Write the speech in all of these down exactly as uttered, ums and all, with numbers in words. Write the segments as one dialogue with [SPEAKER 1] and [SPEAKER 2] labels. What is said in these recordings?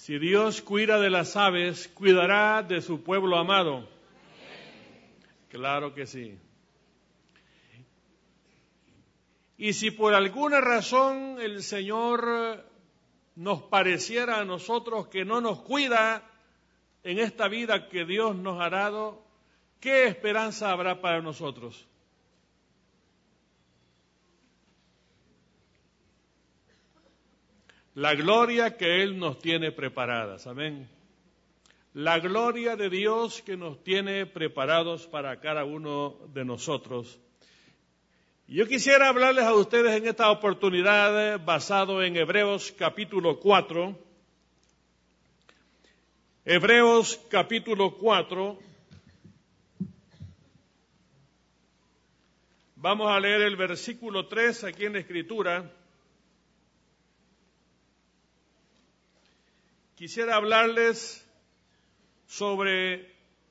[SPEAKER 1] Si Dios cuida de las aves, cuidará de su pueblo amado. Claro que sí. Y si por alguna razón el Señor nos pareciera a nosotros que no nos cuida en esta vida que Dios nos ha dado, ¿qué esperanza habrá para nosotros? La gloria que Él nos tiene preparadas, amén. La gloria de Dios que nos tiene preparados para cada uno de nosotros. Yo quisiera hablarles a ustedes en esta oportunidad basado en Hebreos capítulo cuatro. Hebreos capítulo cuatro. Vamos a leer el versículo tres aquí en la Escritura. Quisiera hablarles sobre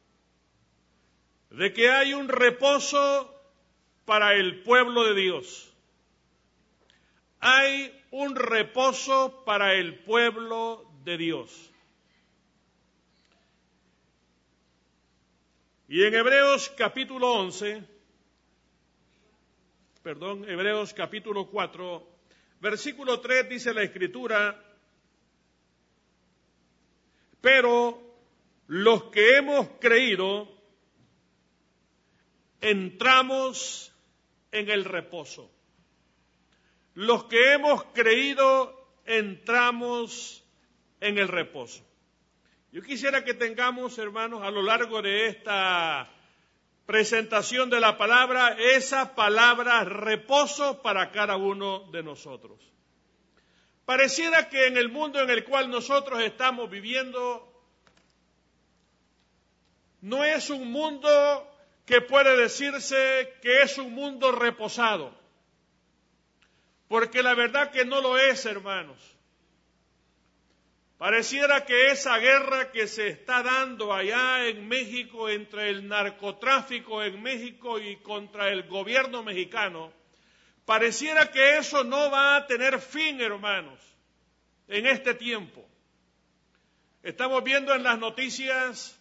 [SPEAKER 1] de que hay un reposo para el pueblo de Dios. Hay un reposo para el pueblo de Dios. Y en Hebreos capítulo once, perdón, Hebreos capítulo cuatro, versículo tres dice la Escritura: pero los que hemos creído entramos en el reposo. Los que hemos creído entramos en el reposo. Yo quisiera que tengamos, hermanos, a lo largo de esta presentación de la palabra, esa palabra reposo para cada uno de nosotros. Pareciera que en el mundo en el cual nosotros estamos viviendo, no es un mundo que puede decirse que es un mundo reposado, porque la verdad que no lo es, hermanos. Pareciera que esa guerra que se está dando allá en México entre el narcotráfico en México y contra el gobierno mexicano, pareciera que eso no va a tener fin, hermanos, en este tiempo. Estamos viendo en las noticias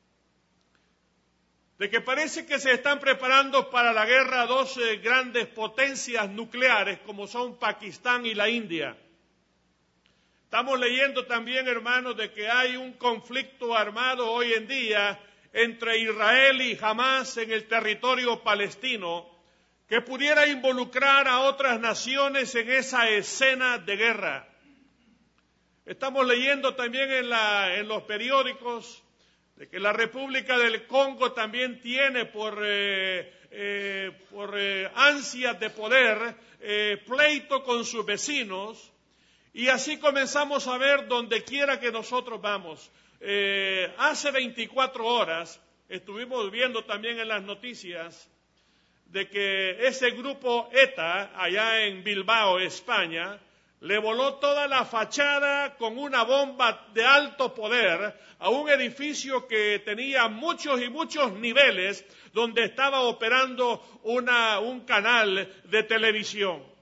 [SPEAKER 1] de que parece que se están preparando para la guerra dos eh, grandes potencias nucleares como son Pakistán y la India. Estamos leyendo también, hermanos, de que hay un conflicto armado hoy en día entre Israel y Hamás en el territorio palestino que pudiera involucrar a otras naciones en esa escena de guerra. Estamos leyendo también en, la, en los periódicos de que la República del Congo también tiene por, eh, eh, por eh, ansias de poder eh, pleito con sus vecinos. Y así comenzamos a ver donde quiera que nosotros vamos. Eh, hace veinticuatro horas estuvimos viendo también en las noticias de que ese grupo ETA, allá en Bilbao, España, le voló toda la fachada con una bomba de alto poder a un edificio que tenía muchos y muchos niveles donde estaba operando una, un canal de televisión.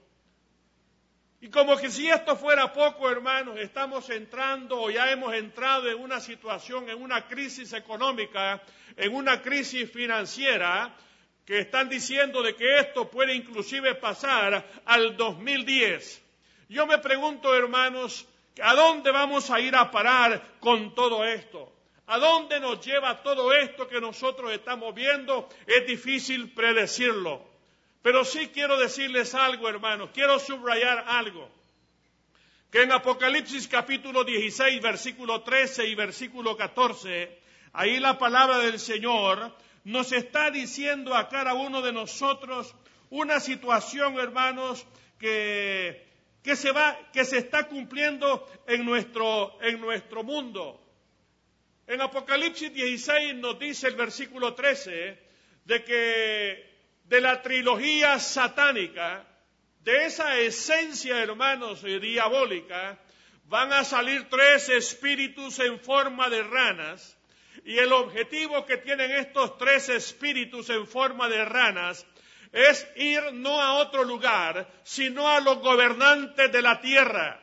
[SPEAKER 1] Y como que si esto fuera poco, hermanos, estamos entrando o ya hemos entrado en una situación, en una crisis económica, en una crisis financiera, que están diciendo de que esto puede inclusive pasar al dos mil diez. Yo me pregunto, hermanos, ¿a dónde vamos a ir a parar con todo esto? ¿A dónde nos lleva todo esto que nosotros estamos viendo? Es difícil predecirlo. Pero sí quiero decirles algo, hermanos, quiero subrayar algo, que en Apocalipsis capítulo dieciséis, versículo trece y versículo catorce, ahí la palabra del Señor nos está diciendo a cada uno de nosotros una situación, hermanos, que, que, se, va, que se está cumpliendo en nuestro, en nuestro mundo. En Apocalipsis dieciséis nos dice el versículo trece de que de la trilogía satánica, de esa esencia, hermanos, diabólica, van a salir tres espíritus en forma de ranas, y el objetivo que tienen estos tres espíritus en forma de ranas es ir no a otro lugar, sino a los gobernantes de la tierra,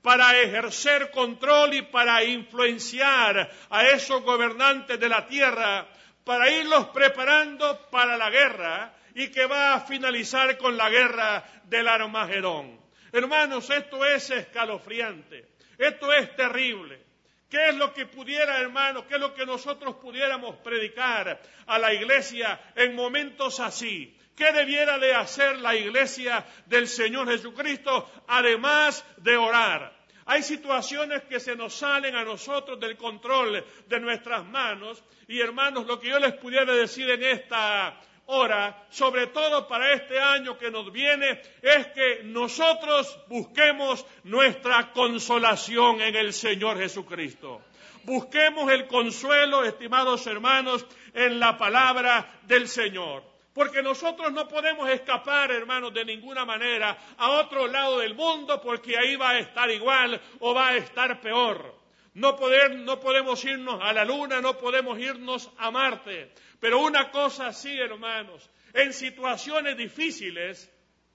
[SPEAKER 1] para ejercer control y para influenciar a esos gobernantes de la tierra, para irlos preparando para la guerra y que va a finalizar con la guerra del Armagedón. Hermanos, esto es escalofriante, esto es terrible. ¿Qué es lo que pudiera, hermanos, qué es lo que nosotros pudiéramos predicar a la iglesia en momentos así? ¿Qué debiera de hacer la iglesia del Señor Jesucristo, además de orar? Hay situaciones que se nos salen a nosotros del control de nuestras manos. Y hermanos, lo que yo les pudiera decir en esta hora, sobre todo para este año que nos viene, es que nosotros busquemos nuestra consolación en el Señor Jesucristo. Busquemos el consuelo, estimados hermanos, en la palabra del Señor. Porque nosotros no podemos escapar, hermanos, de ninguna manera a otro lado del mundo, porque ahí va a estar igual o va a estar peor. No, poder, no podemos irnos a la luna, no podemos irnos a Marte. Pero una cosa sí, hermanos, en situaciones difíciles,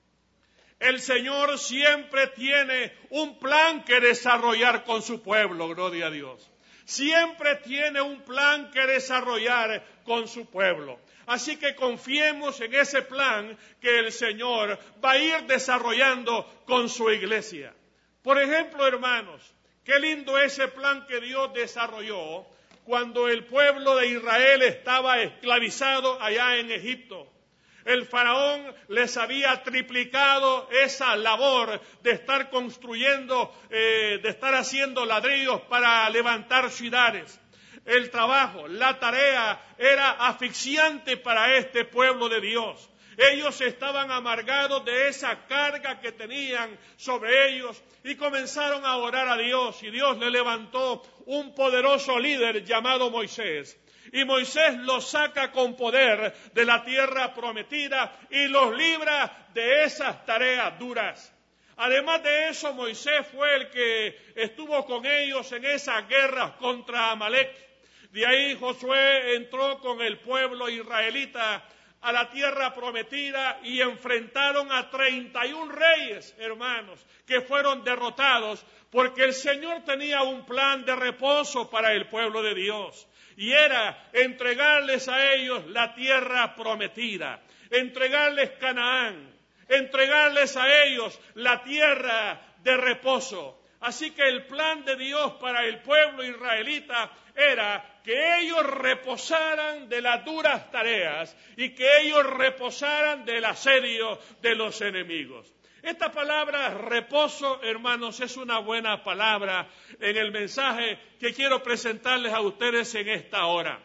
[SPEAKER 1] el Señor siempre tiene un plan que desarrollar con su pueblo, gloria a Dios. Siempre tiene un plan que desarrollar con su pueblo. Así que confiemos en ese plan que el Señor va a ir desarrollando con su iglesia. Por ejemplo, hermanos, qué lindo ese plan que Dios desarrolló cuando el pueblo de Israel estaba esclavizado allá en Egipto. El faraón les había triplicado esa labor de estar construyendo, eh, de estar haciendo ladrillos para levantar ciudades. El trabajo, la tarea era asfixiante para este pueblo de Dios. Ellos estaban amargados de esa carga que tenían sobre ellos y comenzaron a orar a Dios. Y Dios le levantó un poderoso líder llamado Moisés. Y Moisés los saca con poder de la tierra prometida y los libra de esas tareas duras. Además de eso, Moisés fue el que estuvo con ellos en esas guerras contra Amalek. De ahí Josué entró con el pueblo israelita a la tierra prometida y enfrentaron a treinta y un reyes, hermanos, que fueron derrotados porque el Señor tenía un plan de reposo para el pueblo de Dios. Y era entregarles a ellos la tierra prometida, entregarles Canaán, entregarles a ellos la tierra de reposo. Así que el plan de Dios para el pueblo israelita era que ellos reposaran de las duras tareas y que ellos reposaran del asedio de los enemigos. Esta palabra reposo, hermanos, es una buena palabra en el mensaje que quiero presentarles a ustedes en esta hora.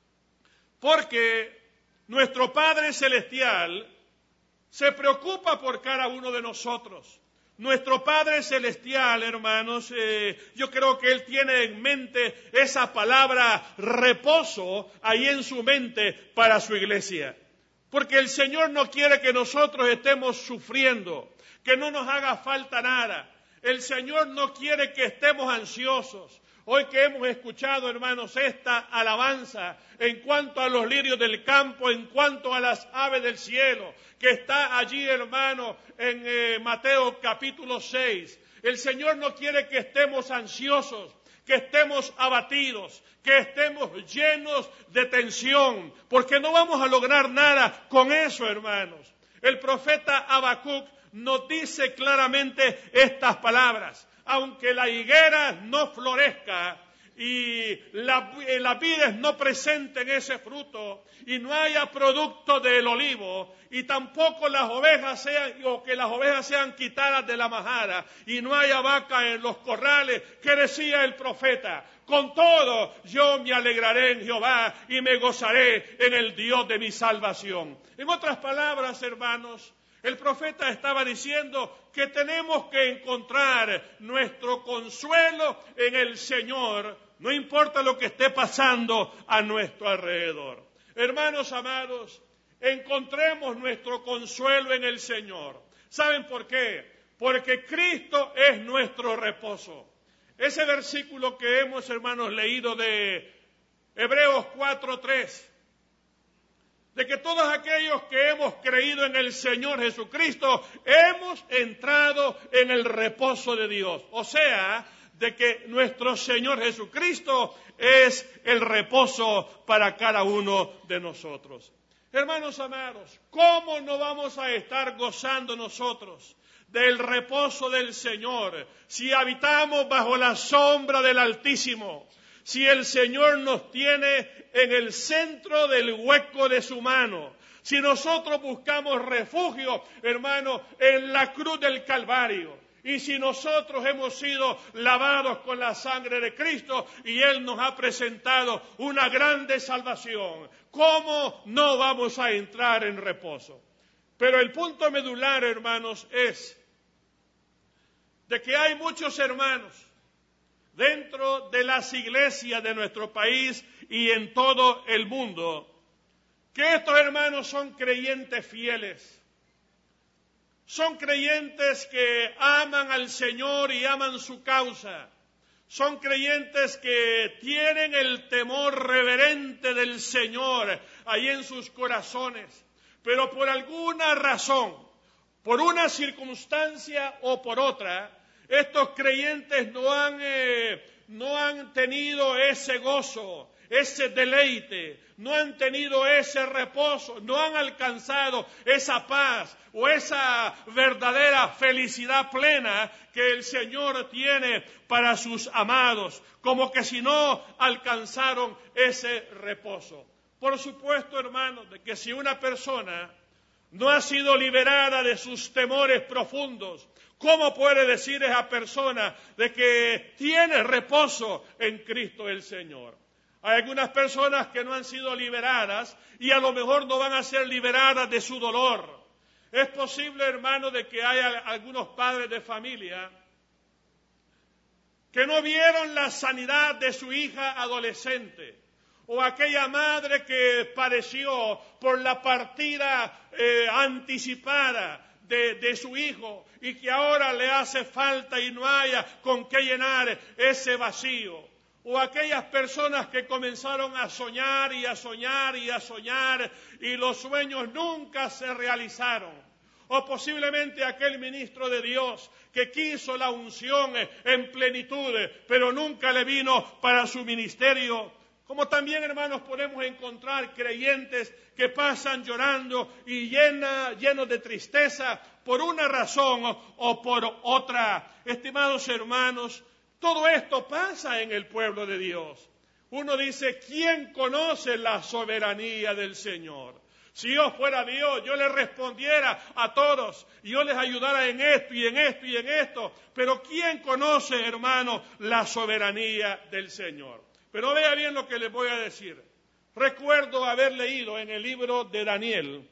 [SPEAKER 1] Porque nuestro Padre Celestial se preocupa por cada uno de nosotros. Nuestro Padre Celestial, hermanos, eh, yo creo que Él tiene en mente esa palabra reposo ahí en su mente para su iglesia. Porque el Señor no quiere que nosotros estemos sufriendo, que no nos haga falta nada. El Señor no quiere que estemos ansiosos. Hoy que hemos escuchado, hermanos, esta alabanza en cuanto a los lirios del campo, en cuanto a las aves del cielo, que está allí, hermano, en eh, Mateo capítulo seis. El Señor no quiere que estemos ansiosos, que estemos abatidos, que estemos llenos de tensión, porque no vamos a lograr nada con eso, hermanos. El profeta Habacuc nos dice claramente estas palabras. Aunque la higuera no florezca y la, las vides no presenten ese fruto y no haya producto del olivo y tampoco las ovejas sean, o que las ovejas sean quitadas de la majada y no haya vaca en los corrales, ¿qué decía el profeta? Con todo yo me alegraré en Jehová y me gozaré en el Dios de mi salvación. En otras palabras, hermanos, el profeta estaba diciendo que tenemos que encontrar nuestro consuelo en el Señor, no importa lo que esté pasando a nuestro alrededor. Hermanos amados, encontremos nuestro consuelo en el Señor. ¿Saben por qué? Porque Cristo es nuestro reposo. Ese versículo que hemos, hermanos, leído de Hebreos cuatro tres. de que todos aquellos que hemos creído en el Señor Jesucristo, hemos entrado en el reposo de Dios. O sea, de que nuestro Señor Jesucristo es el reposo para cada uno de nosotros. Hermanos amados, ¿cómo no vamos a estar gozando nosotros del reposo del Señor si habitamos bajo la sombra del Altísimo? Si el Señor nos tiene en el centro del hueco de su mano, si nosotros buscamos refugio, hermano, en la cruz del Calvario, y si nosotros hemos sido lavados con la sangre de Cristo y Él nos ha presentado una grande salvación, ¿cómo no vamos a entrar en reposo? Pero el punto medular, hermanos, es de que hay muchos hermanos dentro de las iglesias de nuestro país y en todo el mundo, que estos hermanos son creyentes fieles. Son creyentes que aman al Señor y aman su causa. Son creyentes que tienen el temor reverente del Señor ahí en sus corazones. Pero por alguna razón, por una circunstancia o por otra, estos creyentes no han, eh, no han tenido ese gozo, ese deleite, no han tenido ese reposo, no han alcanzado esa paz o esa verdadera felicidad plena que el Señor tiene para sus amados, como que si no alcanzaron ese reposo. Por supuesto, hermanos, de que si una persona no ha sido liberada de sus temores profundos, ¿cómo puede decir esa persona de que tiene reposo en Cristo el Señor? Hay algunas personas que no han sido liberadas y a lo mejor no van a ser liberadas de su dolor. Es posible, hermano, de que haya algunos padres de familia que no vieron la sanidad de su hija adolescente, o aquella madre que padeció por la partida eh, anticipada de, de su hijo y que ahora le hace falta y no haya con qué llenar ese vacío. O aquellas personas que comenzaron a soñar y a soñar y a soñar y los sueños nunca se realizaron. O posiblemente aquel ministro de Dios que quiso la unción en plenitud, pero nunca le vino para su ministerio. Como también, hermanos, podemos encontrar creyentes que pasan llorando y llena, llenos de tristeza por una razón o por otra. Estimados hermanos, todo esto pasa en el pueblo de Dios. Uno dice, ¿quién conoce la soberanía del Señor? Si yo fuera Dios, yo les respondiera a todos, y yo les ayudara en esto y en esto y en esto. Pero ¿quién conoce, hermano, la soberanía del Señor? Pero vea bien lo que les voy a decir. Recuerdo haber leído en el libro de Daniel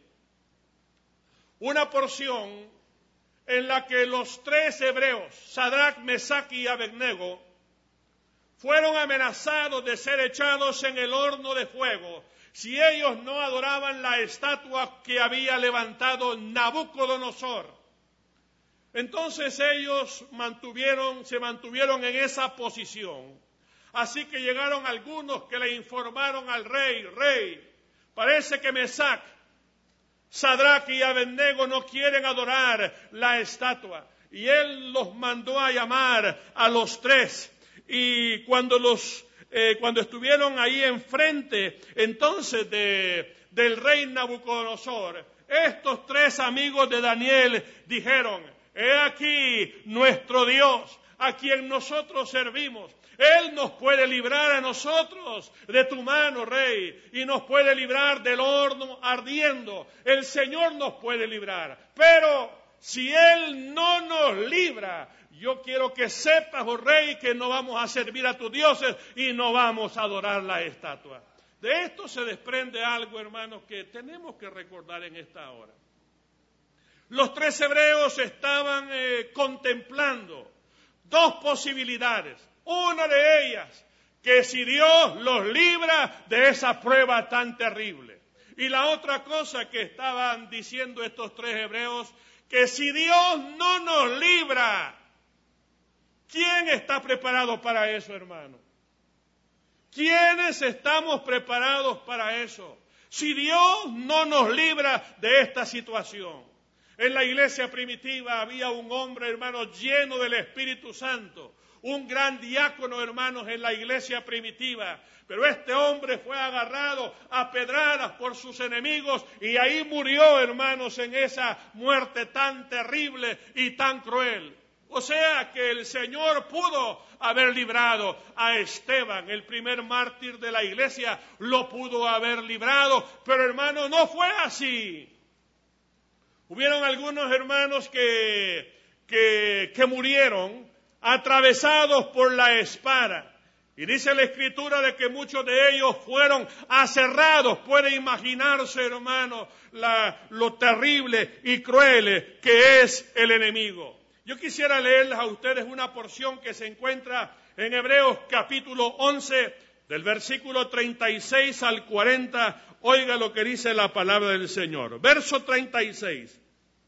[SPEAKER 1] una porción en la que los tres hebreos, Sadrach, Mesach y Abednego, fueron amenazados de ser echados en el horno de fuego si ellos no adoraban la estatua que había levantado Nabucodonosor. Entonces ellos mantuvieron, se mantuvieron en esa posición. Así que llegaron algunos que le informaron al rey, rey, parece que Mesach, Sadrach y Abednego no quieren adorar la estatua. Y él los mandó a llamar a los tres. Y cuando los eh, cuando estuvieron ahí enfrente, entonces de, del rey Nabucodonosor, estos tres amigos de Daniel dijeron, he aquí nuestro Dios, a quien nosotros servimos. Él nos puede librar a nosotros de tu mano, rey, y nos puede librar del horno ardiendo. El Señor nos puede librar. Pero si Él no nos libra, yo quiero que sepas, oh rey, que no vamos a servir a tus dioses y no vamos a adorar la estatua. De esto se desprende algo, hermanos, que tenemos que recordar en esta hora. Los tres hebreos estaban eh, contemplando dos posibilidades. Una de ellas, que si Dios los libra de esa prueba tan terrible. Y la otra cosa que estaban diciendo estos tres hebreos, que si Dios no nos libra, ¿quién está preparado para eso, hermano? ¿Quiénes estamos preparados para eso? Si Dios no nos libra de esta situación. En la iglesia primitiva había un hombre, hermanos, lleno del Espíritu Santo, un gran diácono, hermanos, en la iglesia primitiva. Pero este hombre fue agarrado a pedradas por sus enemigos y ahí murió, hermanos, en esa muerte tan terrible y tan cruel. O sea que el Señor pudo haber librado a Esteban, el primer mártir de la iglesia, lo pudo haber librado, pero hermanos, no fue así. Hubieron algunos hermanos que, que, que murieron atravesados por la espada. Y dice la Escritura de que muchos de ellos fueron aserrados. Puede imaginarse, hermano, la, lo terrible y cruel que es el enemigo. Yo quisiera leerles a ustedes una porción que se encuentra en Hebreos capítulo once, del versículo treinta y seis al cuarenta. Oiga lo que dice la palabra del Señor. Verso treinta y seis.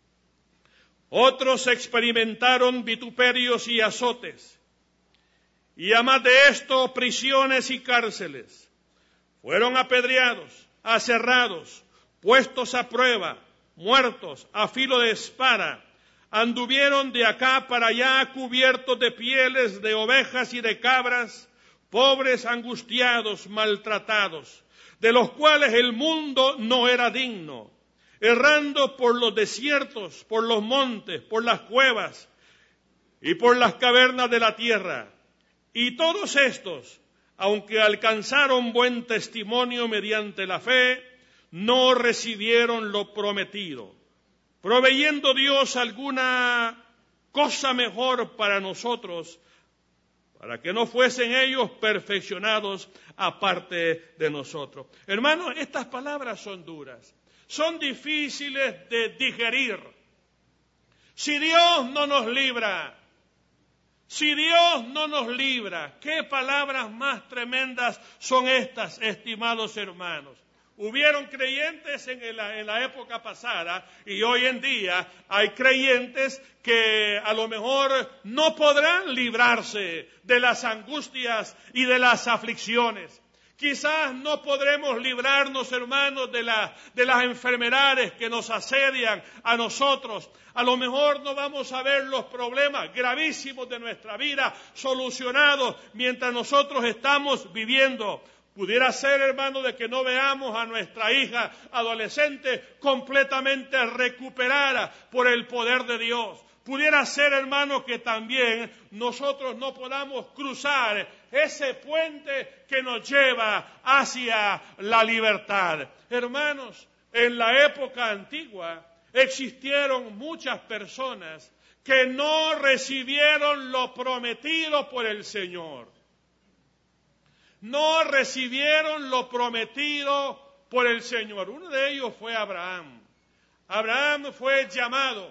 [SPEAKER 1] Otros experimentaron vituperios y azotes, y además de esto, prisiones y cárceles. Fueron apedreados, aserrados, puestos a prueba, muertos a filo de espada. Anduvieron de acá para allá cubiertos de pieles de ovejas y de cabras, pobres, angustiados, maltratados, de los cuales el mundo no era digno, errando por los desiertos, por los montes, por las cuevas y por las cavernas de la tierra. Y todos estos, aunque alcanzaron buen testimonio mediante la fe, no recibieron lo prometido, proveyendo Dios alguna cosa mejor para nosotros, para que no fuesen ellos perfeccionados aparte de nosotros. Hermanos, estas palabras son duras, son difíciles de digerir. Si Dios no nos libra, si Dios no nos libra, ¿qué palabras más tremendas son estas, estimados hermanos? Hubieron creyentes en la, en la época pasada y hoy en día hay creyentes que a lo mejor no podrán librarse de las angustias y de las aflicciones. Quizás no podremos librarnos, hermanos, de, la, de las enfermedades que nos asedian a nosotros. A lo mejor no vamos a ver los problemas gravísimos de nuestra vida solucionados mientras nosotros estamos viviendo. Pudiera ser, hermano, de que no veamos a nuestra hija adolescente completamente recuperada por el poder de Dios. Pudiera ser, hermano, que también nosotros no podamos cruzar ese puente que nos lleva hacia la libertad. Hermanos, en la época antigua existieron muchas personas que no recibieron lo prometido por el Señor. No recibieron lo prometido por el Señor. Uno de ellos fue Abraham. Abraham fue llamado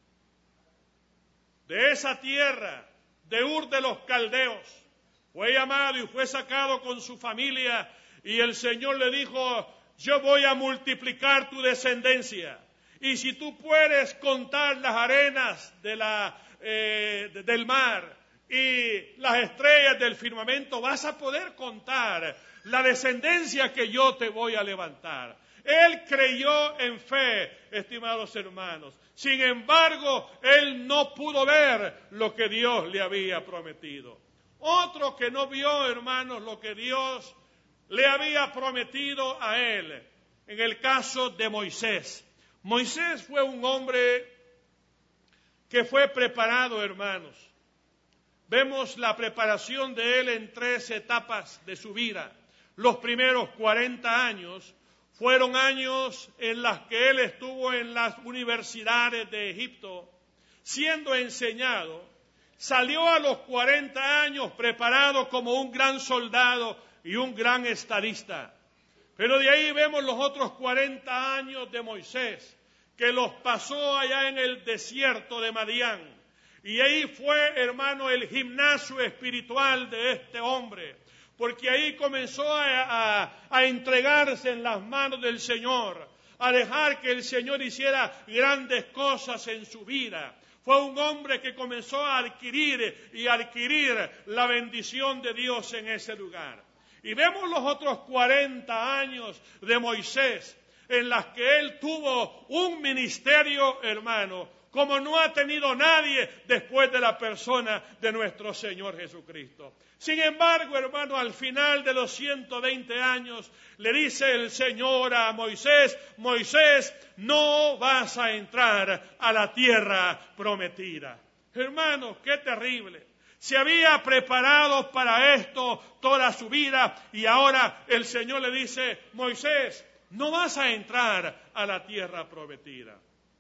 [SPEAKER 1] de esa tierra, de Ur de los Caldeos. Fue llamado y fue sacado con su familia y el Señor le dijo, yo voy a multiplicar tu descendencia. Y si tú puedes contar las arenas de la, eh, del mar y las estrellas del firmamento, vas a poder contar la descendencia que yo te voy a levantar. Él creyó en fe, estimados hermanos. Sin embargo, él no pudo ver lo que Dios le había prometido. Otro que no vio, hermanos, lo que Dios le había prometido a él. En el caso de Moisés. Moisés fue un hombre que fue preparado, hermanos. Vemos la preparación de él en tres etapas de su vida. Los primeros cuarenta años fueron años en los que él estuvo en las universidades de Egipto, siendo enseñado. Salió a los cuarenta años preparado como un gran soldado y un gran estadista. Pero de ahí vemos los otros cuarenta años de Moisés, que los pasó allá en el desierto de Madián. Y ahí fue, hermano, el gimnasio espiritual de este hombre. Porque ahí comenzó a, a, a entregarse en las manos del Señor, a dejar que el Señor hiciera grandes cosas en su vida. Fue un hombre que comenzó a adquirir y adquirir la bendición de Dios en ese lugar. Y vemos los otros cuarenta años de Moisés, en las que él tuvo un ministerio, hermano, como no ha tenido nadie después de la persona de nuestro Señor Jesucristo. Sin embargo, hermano, al final de los ciento veinte años, le dice el Señor a Moisés: Moisés, no vas a entrar a la tierra prometida. Hermano, qué terrible. Se había preparado para esto toda su vida y ahora el Señor le dice: Moisés, no vas a entrar a la tierra prometida.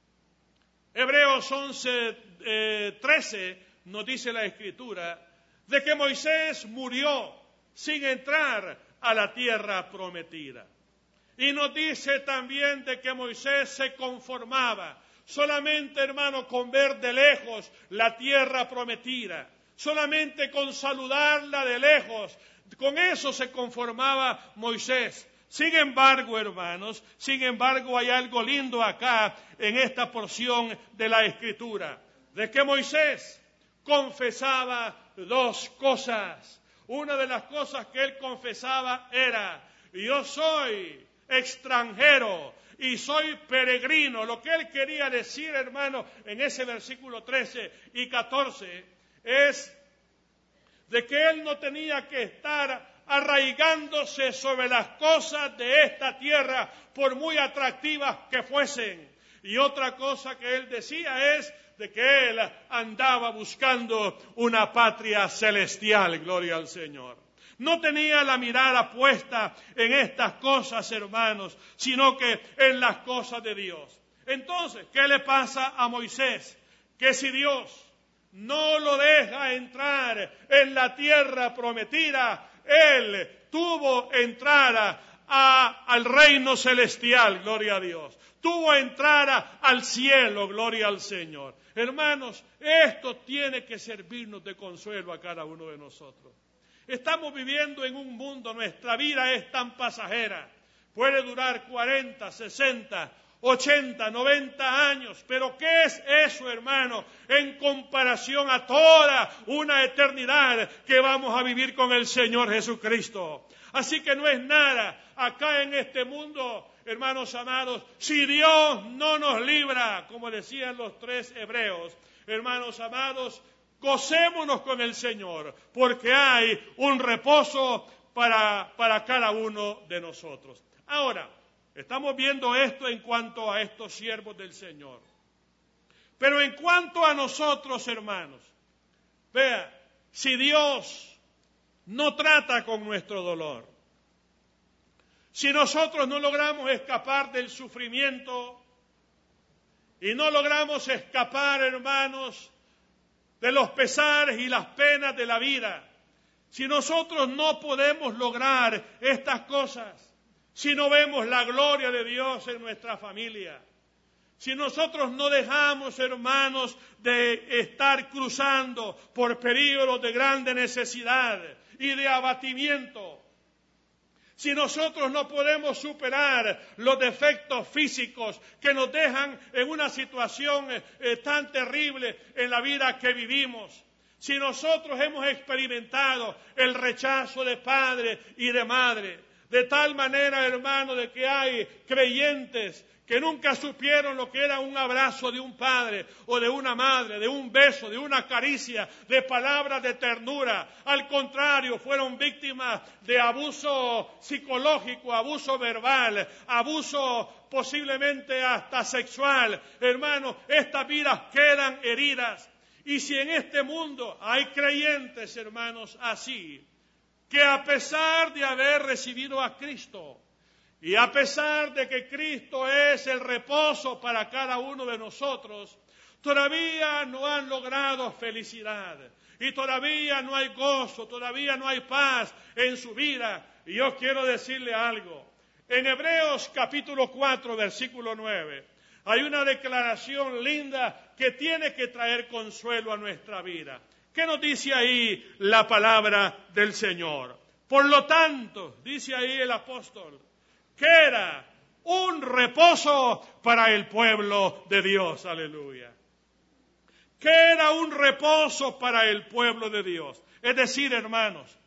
[SPEAKER 1] Hebreos once, eh, trece nos dice la Escritura de que Moisés murió sin entrar a la tierra prometida. Y nos dice también de que Moisés se conformaba solamente, hermano, con ver de lejos la tierra prometida, solamente con saludarla de lejos, con eso se conformaba Moisés. Sin embargo, hermanos, sin embargo hay algo lindo acá en esta porción de la Escritura, de que Moisés confesaba dos cosas. Una de las cosas que él confesaba era: yo soy extranjero y soy peregrino. Lo que él quería decir, hermano, en ese versículo trece y catorce, es de que él no tenía que estar arraigándose sobre las cosas de esta tierra, por muy atractivas que fuesen. Y otra cosa que él decía es de que él andaba buscando una patria celestial, gloria al Señor. No tenía la mirada puesta en estas cosas, hermanos, sino que en las cosas de Dios. Entonces, ¿qué le pasa a Moisés? Que si Dios no lo deja entrar en la tierra prometida, él tuvo entrada a, al reino celestial, gloria a Dios. Tuvo entrada al cielo, gloria al Señor. Hermanos, esto tiene que servirnos de consuelo a cada uno de nosotros. Estamos viviendo en un mundo, nuestra vida es tan pasajera. Puede durar cuarenta, sesenta, ochenta, noventa años. Pero ¿qué es eso, hermano, en comparación a toda una eternidad que vamos a vivir con el Señor Jesucristo? Así que no es nada acá en este mundo, hermanos amados, si Dios no nos libra, como decían los tres hebreos. Hermanos amados, gocémonos con el Señor, porque hay un reposo para, para cada uno de nosotros. Ahora, estamos viendo esto en cuanto a estos siervos del Señor. Pero en cuanto a nosotros, hermanos, vea, si Dios no trata con nuestro dolor, si nosotros no logramos escapar del sufrimiento y no logramos escapar, hermanos, de los pesares y las penas de la vida, si nosotros no podemos lograr estas cosas, si no vemos la gloria de Dios en nuestra familia, si nosotros no dejamos, hermanos, de estar cruzando por peligros de grande necesidad y de abatimiento, si nosotros no podemos superar los defectos físicos que nos dejan en una situación eh, tan terrible en la vida que vivimos, si nosotros hemos experimentado el rechazo de padre y de madre, de tal manera, hermano, de que hay creyentes que nunca supieron lo que era un abrazo de un padre o de una madre, de un beso, de una caricia, de palabras de ternura. Al contrario, fueron víctimas de abuso psicológico, abuso verbal, abuso posiblemente hasta sexual. Hermano, estas vidas quedan heridas. Y si en este mundo hay creyentes, hermanos, así, que a pesar de haber recibido a Cristo, y a pesar de que Cristo es el reposo para cada uno de nosotros, todavía no han logrado felicidad. Y todavía no hay gozo, todavía no hay paz en su vida. Y yo quiero decirle algo. En Hebreos capítulo cuatro, versículo nueve, hay una declaración linda que tiene que traer consuelo a nuestra vida. ¿Qué nos dice ahí la palabra del Señor? Por lo tanto, dice ahí el apóstol, que era un reposo para el pueblo de Dios, aleluya. Que era un reposo para el pueblo de Dios. Es decir, hermanos,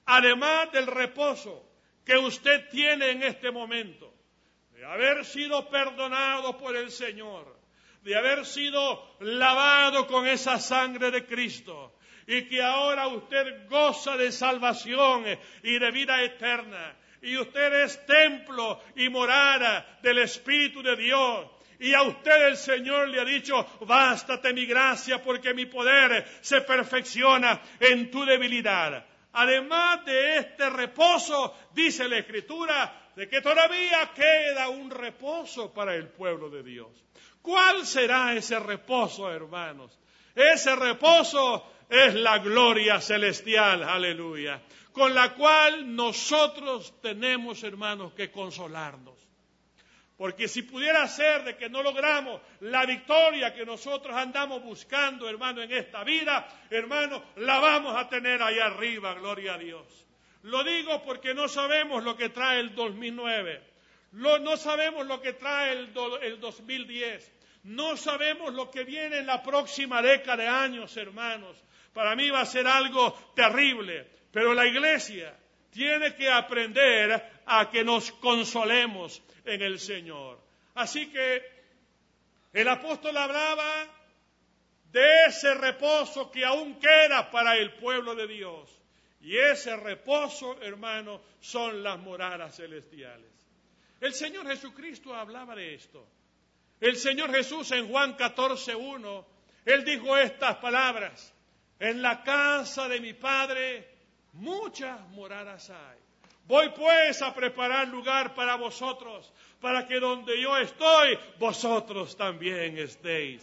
[SPEAKER 1] además del reposo que usted tiene en este momento, de haber sido perdonado por el Señor, de haber sido lavado con esa sangre de Cristo, y que ahora usted goza de salvación y de vida eterna, y usted es templo y morada del Espíritu de Dios, y a usted el Señor le ha dicho, bástate mi gracia porque mi poder se perfecciona en tu debilidad. Además de este reposo, dice la Escritura, de que todavía queda un reposo para el pueblo de Dios. ¿Cuál será ese reposo, hermanos? Ese reposo es la gloria celestial, aleluya, con la cual nosotros tenemos, hermanos, que consolarnos. Porque si pudiera ser de que no logramos la victoria que nosotros andamos buscando, hermano, en esta vida, hermano, la vamos a tener allá arriba, gloria a Dios. Lo digo porque no sabemos lo que trae el dos mil nueve, lo, no sabemos lo que trae el, do, el dos mil diez, no sabemos lo que viene en la próxima década de años, hermanos. Para mí va a ser algo terrible, pero la iglesia tiene que aprender a que nos consolemos en el Señor. Así que el apóstol hablaba de ese reposo que aún queda para el pueblo de Dios. Y ese reposo, hermano, son las moradas celestiales. El Señor Jesucristo hablaba de esto. El Señor Jesús en Juan catorce uno, Él dijo estas palabras: en la casa de mi Padre muchas moradas hay. Voy pues a preparar lugar para vosotros, para que donde yo estoy, vosotros también estéis.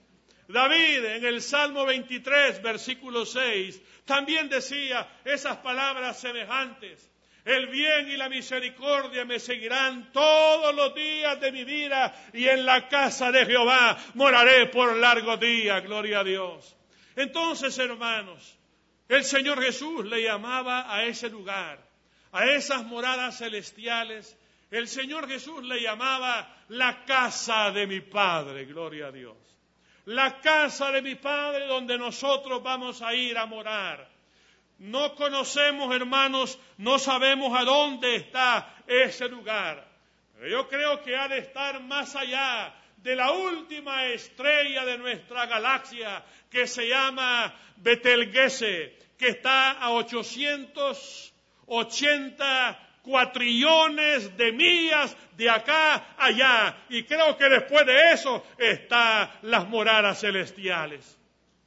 [SPEAKER 1] David en el Salmo veintitrés, versículo seis, también decía esas palabras semejantes. El bien y la misericordia me seguirán todos los días de mi vida, y en la casa de Jehová moraré por largos días, gloria a Dios. Entonces, hermanos, el Señor Jesús le llamaba a ese lugar, a esas moradas celestiales, el Señor Jesús le llamaba la casa de mi Padre, gloria a Dios. La casa de mi Padre donde nosotros vamos a ir a morar. No conocemos, hermanos, no sabemos a dónde está ese lugar. Pero yo creo que ha de estar más allá de la última estrella de nuestra galaxia, que se llama Betelgeuse, que está a ochocientos ochenta cuatrillones de millas de acá a allá. Y creo que después de eso están las moradas celestiales.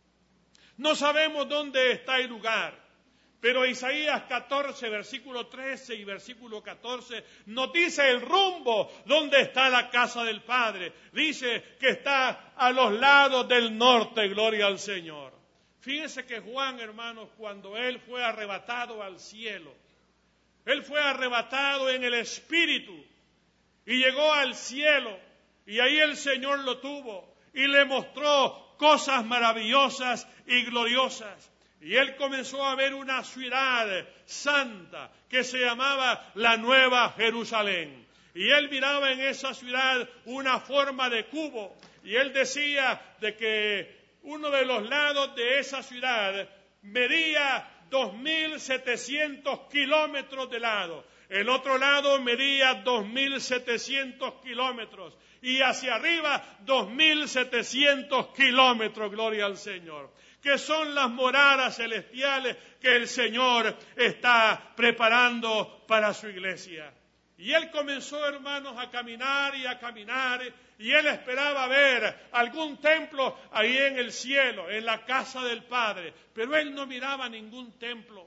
[SPEAKER 1] No sabemos dónde está el lugar, pero Isaías catorce, versículo trece y versículo catorce, nos dice el rumbo donde está la casa del Padre. Dice que está a los lados del norte, gloria al Señor. Fíjense que Juan, hermanos, cuando él fue arrebatado al cielo, él fue arrebatado en el Espíritu y llegó al cielo, y ahí el Señor lo tuvo y le mostró cosas maravillosas y gloriosas. Y él comenzó a ver una ciudad santa que se llamaba la Nueva Jerusalén. Y él miraba en esa ciudad una forma de cubo, y él decía de que uno de los lados de esa ciudad medía dos mil setecientos kilómetros de lado, el otro lado medía dos mil setecientos kilómetros, y hacia arriba dos mil setecientos kilómetros, gloria al Señor, que son las moradas celestiales que el Señor está preparando para su iglesia. Y él comenzó, hermanos, a caminar y a caminar, y él esperaba ver algún templo ahí en el cielo, en la casa del Padre, pero él no miraba ningún templo.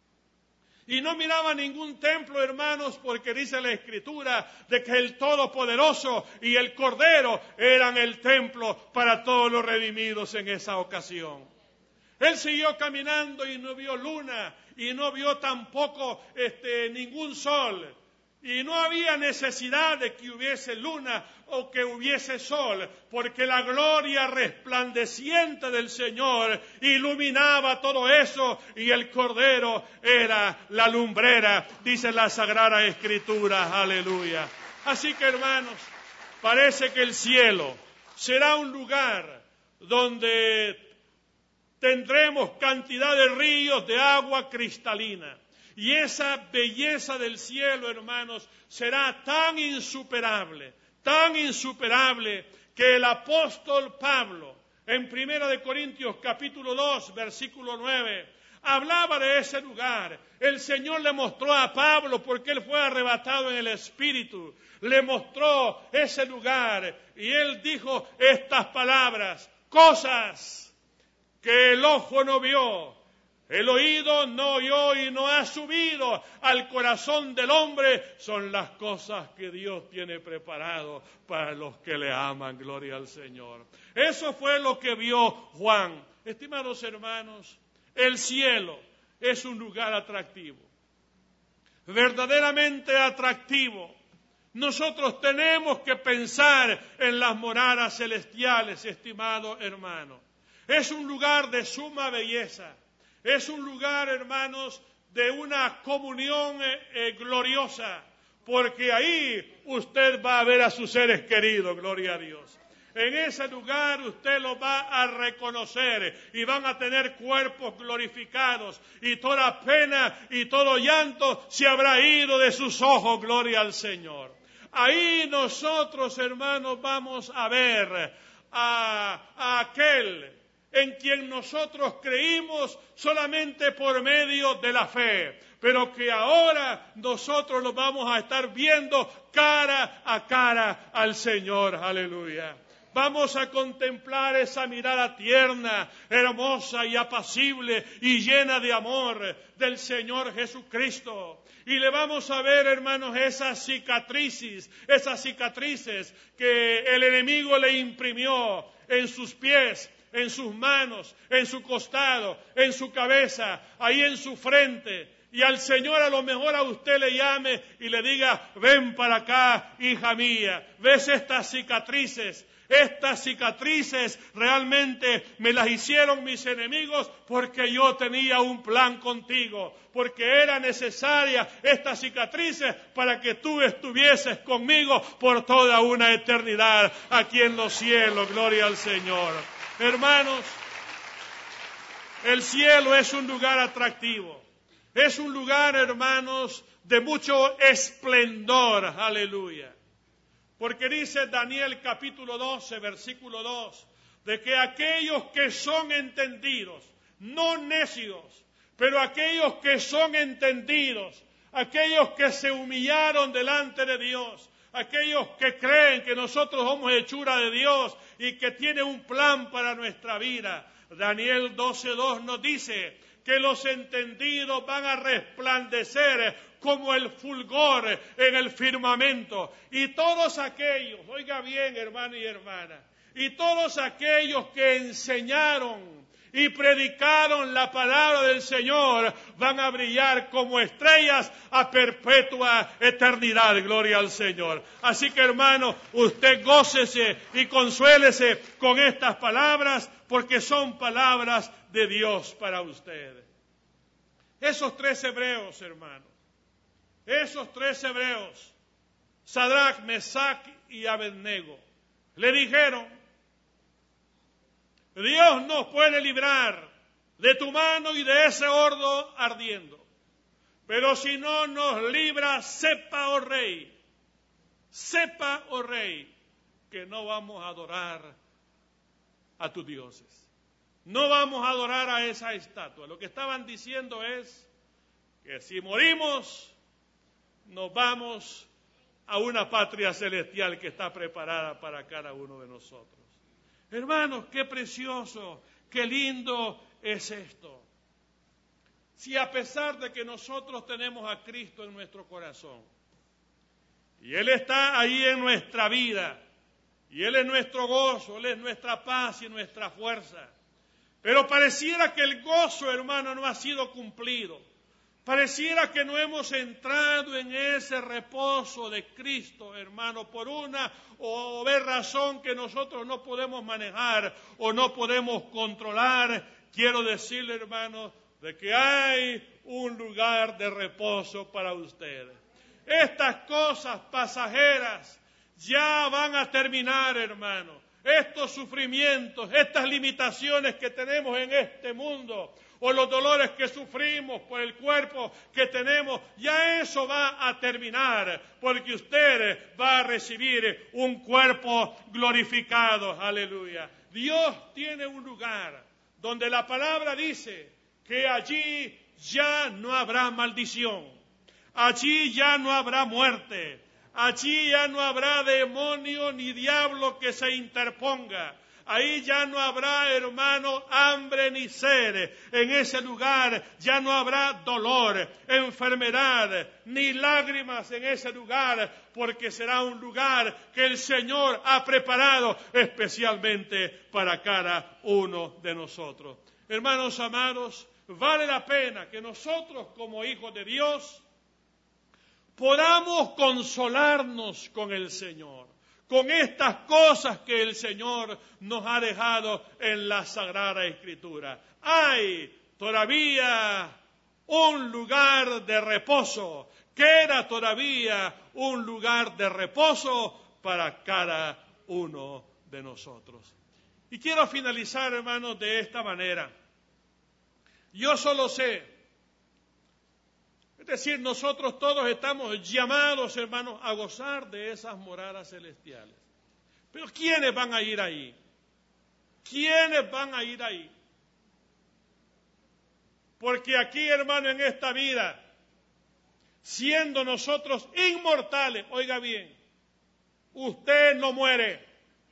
[SPEAKER 1] Y no miraba ningún templo, hermanos, porque dice la Escritura de que el Todopoderoso y el Cordero eran el templo para todos los redimidos en esa ocasión. Él siguió caminando y no vio luna, y no vio tampoco este, ningún sol. Y no había necesidad de que hubiese luna o que hubiese sol, porque la gloria resplandeciente del Señor iluminaba todo eso, y el Cordero era la lumbrera, dice la Sagrada Escritura, aleluya. Así que, hermanos, parece que el cielo será un lugar donde tendremos cantidad de ríos de agua cristalina. Y esa belleza del cielo, hermanos, será tan insuperable, tan insuperable, que el apóstol Pablo, en Primera de Corintios capítulo dos, versículo nueve, hablaba de ese lugar. El Señor le mostró a Pablo, porque él fue arrebatado en el Espíritu, le mostró ese lugar, y él dijo estas palabras: cosas que el ojo no vio, el oído no oyó y no ha subido al corazón del hombre, son las cosas que Dios tiene preparado para los que le aman. Gloria al Señor. Eso fue lo que vio Juan. Estimados hermanos, el cielo es un lugar atractivo, verdaderamente atractivo. Nosotros tenemos que pensar en las moradas celestiales, estimado hermano. Es un lugar de suma belleza. Es un lugar, hermanos, de una comunión eh, eh, gloriosa, porque ahí usted va a ver a sus seres queridos, gloria a Dios. En ese lugar usted lo va a reconocer y van a tener cuerpos glorificados, y toda pena y todo llanto se habrá ido de sus ojos, gloria al Señor. Ahí nosotros, hermanos, vamos a ver a, a aquel en quien nosotros creímos solamente por medio de la fe, pero que ahora nosotros lo vamos a estar viendo cara a cara al Señor. Aleluya. Vamos a contemplar esa mirada tierna, hermosa y apacible y llena de amor del Señor Jesucristo. Y le vamos a ver, hermanos, esas cicatrices, esas cicatrices que el enemigo le imprimió en sus pies, en sus manos, en su costado, en su cabeza, ahí en su frente. Y al Señor a lo mejor a usted le llame y le diga: ven para acá, hija mía, ¿ves estas cicatrices? Estas cicatrices realmente me las hicieron mis enemigos porque yo tenía un plan contigo, porque era necesaria estas cicatrices para que tú estuvieses conmigo por toda una eternidad aquí en los cielos. Gloria al Señor. Hermanos, el cielo es un lugar atractivo. Es un lugar, hermanos, de mucho esplendor. Aleluya. Porque dice Daniel capítulo doce, versículo dos, de que aquellos que son entendidos, no necios, pero aquellos que son entendidos, aquellos que se humillaron delante de Dios, aquellos que creen que nosotros somos hechura de Dios y que tiene un plan para nuestra vida. Daniel doce dos nos dice que los entendidos van a resplandecer como el fulgor en el firmamento. Y todos aquellos, oiga bien, hermano y hermana, y todos aquellos que enseñaron y predicaron la palabra del Señor van a brillar como estrellas a perpetua eternidad. Gloria al Señor. Así que, hermano, usted gócese y consuélese con estas palabras, porque son palabras de Dios para usted. Esos tres hebreos, hermanos, esos tres hebreos, Sadrach, Mesach y Abednego, le dijeron: Dios nos puede librar de tu mano y de ese horno ardiendo, pero si no nos libra, sepa, oh rey, sepa, oh rey, que no vamos a adorar a tus dioses. No vamos a adorar a esa estatua. Lo que estaban diciendo es que si morimos, nos vamos a una patria celestial que está preparada para cada uno de nosotros. Hermanos, qué precioso, qué lindo es esto. Si a pesar de que nosotros tenemos a Cristo en nuestro corazón, y Él está ahí en nuestra vida, y Él es nuestro gozo, Él es nuestra paz y nuestra fuerza, pero pareciera que el gozo, hermano, no ha sido cumplido. Pareciera que no hemos entrado en ese reposo de Cristo, hermano, por una o ver razón que nosotros no podemos manejar o no podemos controlar. Quiero decirle, hermano, de que hay un lugar de reposo para ustedes. Estas cosas pasajeras ya van a terminar, hermano. Estos sufrimientos, estas limitaciones que tenemos en este mundo, o los dolores que sufrimos por el cuerpo que tenemos, ya eso va a terminar, porque usted va a recibir un cuerpo glorificado. Aleluya. Dios tiene un lugar donde la palabra dice que allí ya no habrá maldición, allí ya no habrá muerte, allí ya no habrá demonio ni diablo que se interponga. Ahí ya no habrá, hermano, hambre ni sed. En ese lugar ya no habrá dolor, enfermedad, ni lágrimas en ese lugar, porque será un lugar que el Señor ha preparado especialmente para cada uno de nosotros. Hermanos amados, vale la pena que nosotros como hijos de Dios podamos consolarnos con el Señor, con estas cosas que el Señor nos ha dejado en la Sagrada Escritura. Hay todavía un lugar de reposo, queda todavía un lugar de reposo para cada uno de nosotros. Y quiero finalizar, hermanos, de esta manera. Yo solo sé, es decir, nosotros todos estamos llamados, hermanos, a gozar de esas moradas celestiales. Pero ¿quiénes van a ir ahí? ¿Quiénes van a ir ahí? Porque aquí, hermano, en esta vida, siendo nosotros inmortales, oiga bien, usted no muere.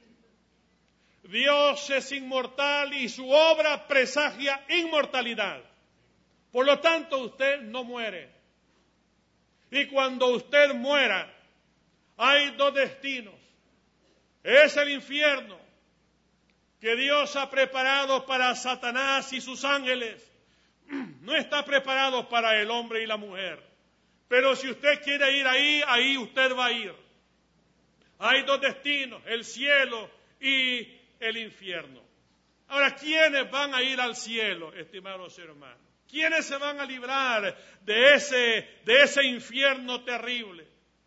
[SPEAKER 1] Dios es inmortal y su obra presagia inmortalidad. Por lo tanto, usted no muere. Y cuando usted muera, hay dos destinos. Es el infierno que Dios ha preparado para Satanás y sus ángeles. No está preparado para el hombre y la mujer. Pero si usted quiere ir ahí, ahí usted va a ir. Hay dos destinos, el cielo y el infierno. Ahora, ¿quiénes van a ir al cielo, estimados hermanos? ¿Quiénes se van a librar de ese, de ese infierno terrible?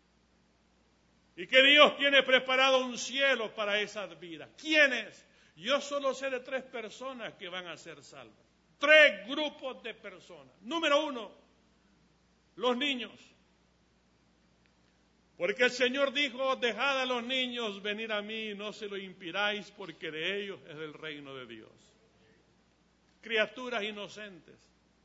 [SPEAKER 1] Y que Dios tiene preparado un cielo para esas vidas. ¿Quiénes? Yo solo sé de tres personas que van a ser salvas. Tres grupos de personas. Número uno, los niños. Porque el Señor dijo, dejad a los niños venir a mí, no se lo impidáis, porque de ellos es el reino de Dios. Criaturas inocentes.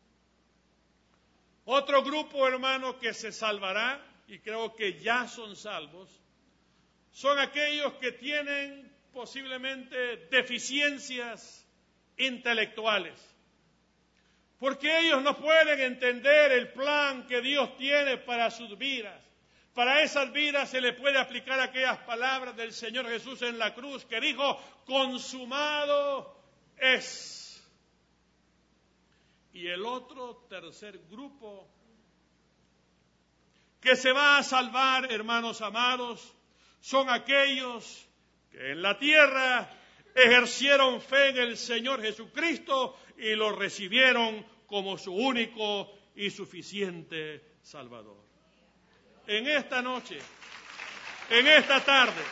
[SPEAKER 1] Otro grupo, hermano, que se salvará, y creo que ya son salvos, son aquellos que tienen posiblemente deficiencias intelectuales. Porque ellos no pueden entender el plan que Dios tiene para sus vidas. Para esas vidas se le puede aplicar aquellas palabras del Señor Jesús en la cruz, que dijo, consumado es. Y el otro tercer grupo que se va a salvar, hermanos amados, son aquellos que en la tierra ejercieron fe en el Señor Jesucristo y lo recibieron como su único y suficiente Salvador. En esta noche, en esta tarde,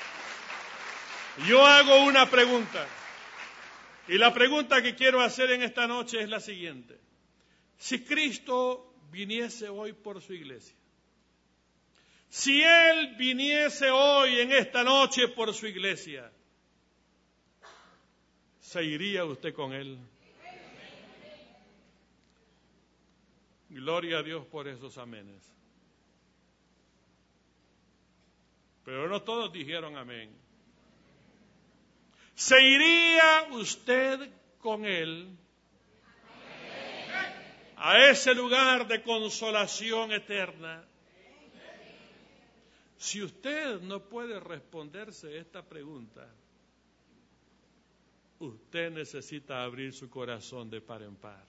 [SPEAKER 1] yo hago una pregunta. Y la pregunta que quiero hacer en esta noche es la siguiente. Si Cristo viniese hoy por su iglesia, si Él viniese hoy en esta noche por su iglesia, ¿se iría usted con Él? Gloria a Dios por esos amenes. Pero no todos dijeron amén. ¿Se iría usted con Él a ese lugar de consolación eterna? Si usted no puede responderse esta pregunta, usted necesita abrir su corazón de par en par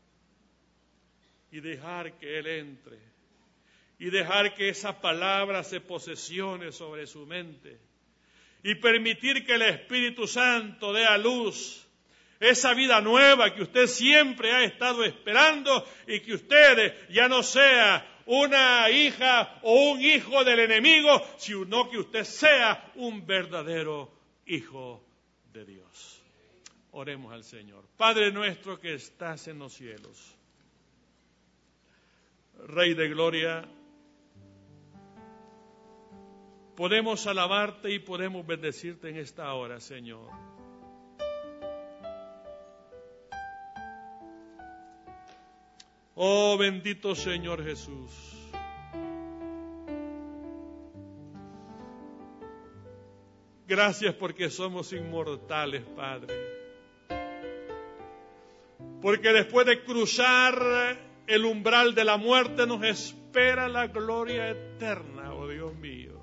[SPEAKER 1] y dejar que Él entre y dejar que esa palabra se posesione sobre su mente y permitir que el Espíritu Santo dé a luz esa vida nueva que usted siempre ha estado esperando y que usted ya no sea una hija o un hijo del enemigo, sino que usted sea un verdadero hijo de Dios. Oremos al Señor. Padre nuestro que estás en los cielos, Rey de gloria, podemos alabarte y podemos bendecirte en esta hora, Señor. Oh, bendito Señor Jesús. Gracias porque somos inmortales, Padre. Porque después de cruzar el umbral de la muerte nos espera la gloria eterna, oh Dios mío.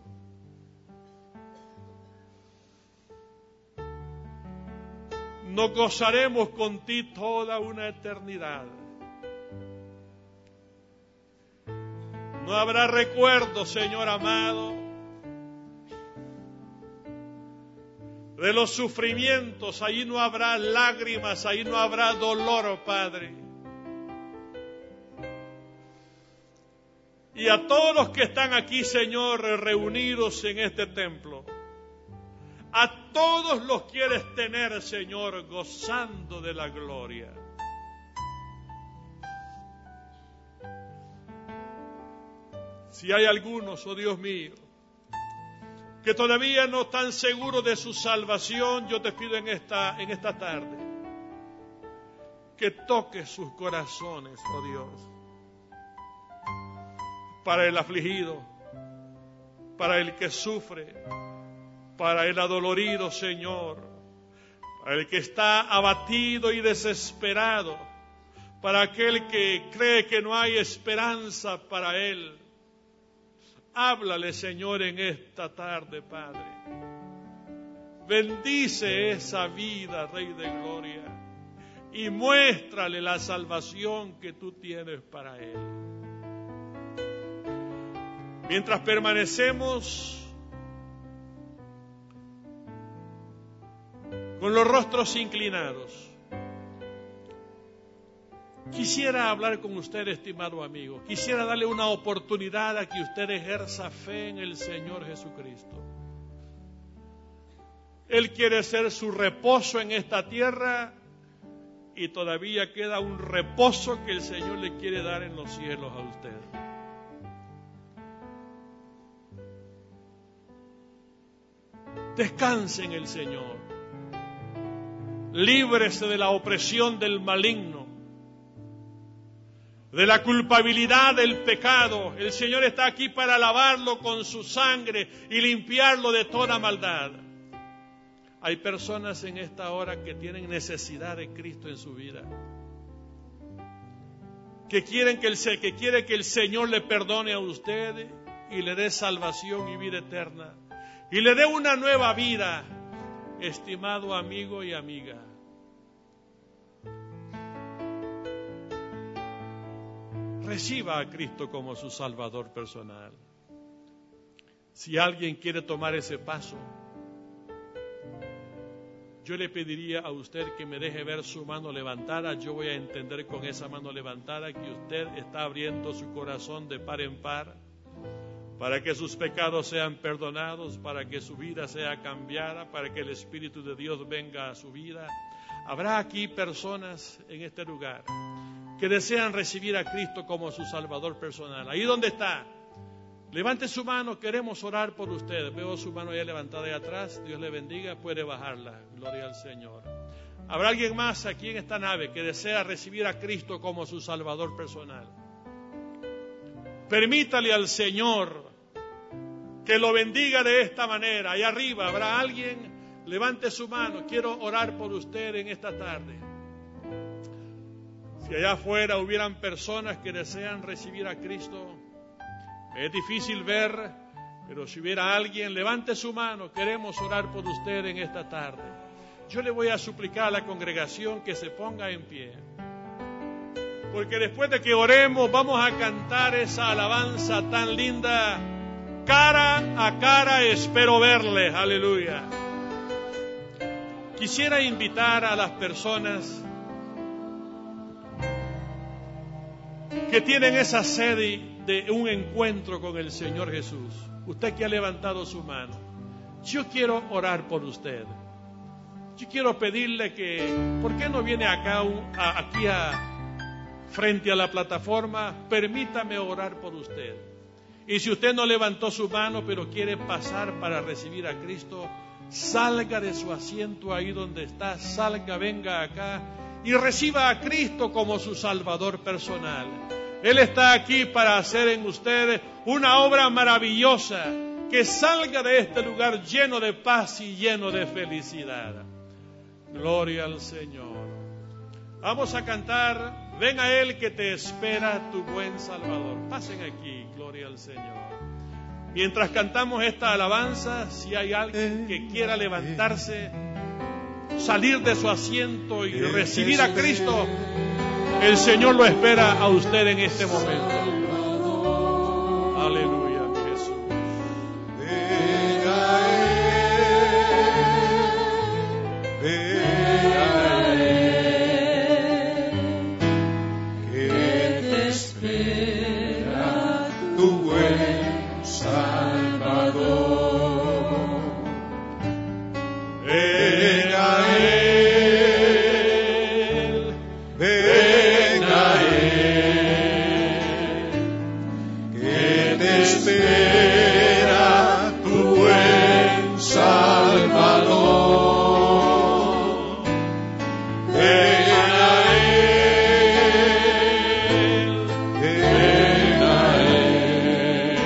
[SPEAKER 1] Nos gozaremos con ti toda una eternidad. No habrá recuerdo, Señor amado, de los sufrimientos. Ahí no habrá lágrimas, ahí no habrá dolor, Padre. Y a todos los que están aquí, Señor, reunidos en este templo, a todos los quieres tener, Señor, gozando de la gloria. Si hay algunos, oh Dios mío, que todavía no están seguros de su salvación, yo te pido en esta, en esta tarde que toques sus corazones, oh Dios, para el afligido, para el que sufre, para el adolorido, Señor, para el que está abatido y desesperado, para aquel que cree que no hay esperanza para él. Háblale, Señor, en esta tarde, Padre. Bendice esa vida, Rey de gloria, y muéstrale la salvación que tú tienes para él. Mientras permanecemos con los rostros inclinados, quisiera hablar con usted, estimado amigo. Quisiera darle una oportunidad a que usted ejerza fe en el Señor Jesucristo. Él quiere ser su reposo en esta tierra y todavía queda un reposo que el Señor le quiere dar en los cielos a usted. Descanse en el Señor. Líbrese de la opresión del maligno, de la culpabilidad del pecado. El Señor está aquí para lavarlo con su sangre y limpiarlo de toda maldad. Hay personas en esta hora que tienen necesidad de Cristo en su vida, que quieren que el, que quiere que el Señor le perdone a usted y le dé salvación y vida eterna y le dé una nueva vida, estimado amigo y amiga. Reciba a Cristo como su Salvador personal. Si alguien quiere tomar ese paso, yo le pediría a usted que me deje ver su mano levantada. Yo voy a entender con esa mano levantada que usted está abriendo su corazón de par en par para que sus pecados sean perdonados, para que su vida sea cambiada, para que el Espíritu de Dios venga a su vida. Habrá aquí personas en este lugar que desean recibir a Cristo como su Salvador personal. Ahí donde está, levante su mano, queremos orar por usted. Veo su mano ya levantada ahí atrás. Dios le bendiga, puede bajarla. Gloria al Señor. ¿Habrá alguien más aquí en esta nave que desea recibir a Cristo como su Salvador personal? Permítale al Señor que lo bendiga de esta manera. Ahí arriba, ¿habrá alguien? Levante su mano, quiero orar por usted en esta tarde. Si allá afuera hubieran personas que desean recibir a Cristo, es difícil ver, pero si hubiera alguien, levante su mano, queremos orar por usted en esta tarde. Yo le voy a suplicar a la congregación que se ponga en pie, porque después de que oremos vamos a cantar esa alabanza tan linda. Cara a cara espero verle, aleluya. Quisiera invitar a las personas que tienen esa sed de un encuentro con el Señor Jesús. Usted que ha levantado su mano, yo quiero orar por usted. Yo quiero pedirle que, ¿por qué no viene acá, a, aquí a, frente a la plataforma? Permítame orar por usted. Y si usted no levantó su mano, pero quiere pasar para recibir a Cristo, salga de su asiento ahí donde está, salga, venga acá y reciba a Cristo como su Salvador personal. Él está aquí para hacer en usted una obra maravillosa, que salga de este lugar lleno de paz y lleno de felicidad. Gloria al Señor. Vamos a cantar, ven a Él que te espera tu buen Salvador. Pasen aquí, gloria al Señor. Mientras cantamos esta alabanza, si hay alguien que quiera levantarse, salir de su asiento y recibir a Cristo, el Señor lo espera a usted en este momento. Aleluya, Jesús.
[SPEAKER 2] Ven a Él, ven a Él, que te espera tu buen Salvador. Ven a Él, ven a Él, que te espera tu buen Salvador. Ven a Él, ven a Él,